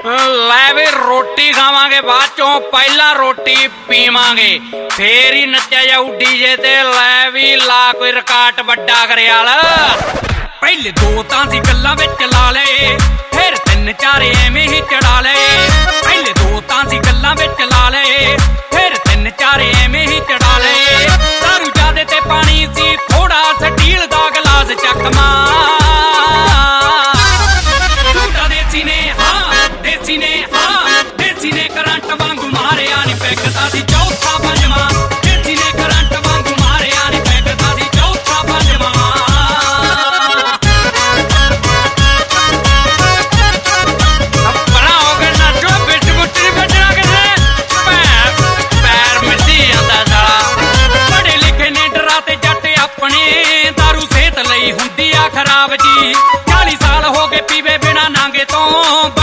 ਲੈ ਵੇ ਰੋਟੀ ਖਾਵਾਂਗੇ ਬਾਅਦ ਚੋਂ, ਪਹਿਲਾਂ ਰੋਟੀ ਪੀਵਾਂਗੇ, ਫੇਰ ਹੀ ਨੱਚਿਆ ਜਾਊ ਡੀਜੇ ਤੇ। ਲੈ ਵੀ ਲਾ ਕੋਈ ਰਿਕਾਰਡ ਵੱਡਾ ਕਰਿਆਲ। ਪਹਿਲੇ ਦੋ ਤਾਂ ਸੀ ਗੱਲਾਂ ਵਿੱਚ ਲਾ ਲਏ, ਫਿਰ ਤਿੰਨ ਚਾਰ ਐਵੇਂ ਹੀ ਚੜਾ ਲਏ। ਪਹਿਲੇ ਦੋ ਤਾਂ ਸੀ ਗੱਲਾਂ ਵਿੱਚ ਲਾ ਲਏ, ਫਿਰ ਤਿੰਨ ਚਾਰ ਐਵੇਂ ਹੀ ਚੜਾ ਲਏ। ਦਾਰੂ ਜ਼ਿਆਦੇ ਤੇ ਪਾਣੀ ਸੀ ਥੋੜਾ, ਸਟੀਲ ਦਾ ਗਲਾਸ ਚੱਕਮਾ। ਦੇਸੀ ਨੇ ਕਰੰਟ ਵਾਂਗੂ ਮਾਰਿਆ ਨੀ ਪੈਕਦਾ ਸੀ ਚੌਥਾ ਪੰਜਵਾਂ। ਦੇਸੀ ਨੇ ਕਰੰਟ ਵਾਂਗੂ ਮਾਰਿਆ ਨੀ ਪੈਕਦਾ ਸੀ ਚੌਥਾ ਪੰਜਵਾਂ। ਪਰਾਂ ਹੋ ਕੇ ਨਾਚੋ, ਵਿੱਚ ਮੁੱਟੀ ਵੱਜਣਾ ਕਿਤੇ ਪੈਰ ਮਿੱਟੀ ਜਾਂਦਾ ਸਾਲਾ। ਪੜ੍ਹੇ ਲਿਖੇ ਨੇ ਡਰਾ ਤੇ ਜੱਟ ਆਪਣੇ, ਦਾਰੂ ਸਿਹਤ ਲਈ ਹੁੰਦੀ ਆ ਖਰਾਬ ਜੀ। 40 ਸਾਲ ਹੋ ਗਏ ਪੀਵੇ ਬਿਨਾ ਨਾਂਗੇ ਤੋਂ।